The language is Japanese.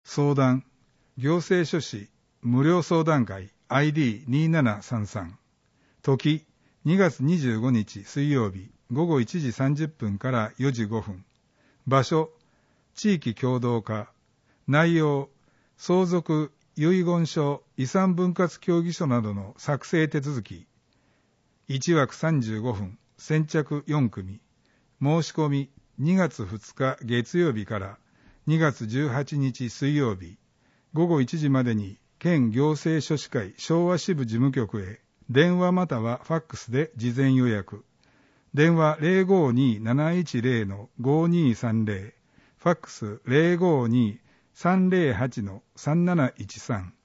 相談、行政書士無料相談会 ID2733 時2月25日水曜日午後1時30分から4時5分場所地域共同課内容相続遺言書遺産分割協議書などの作成手続き1枠35分先着4組申し込み2月2日月曜日から2月18日水曜日午後1時までに県行政書士会昭和支部事務局へ電話またはファックスで事前予約。電話 052-710-5230 ファックス 052-308-3713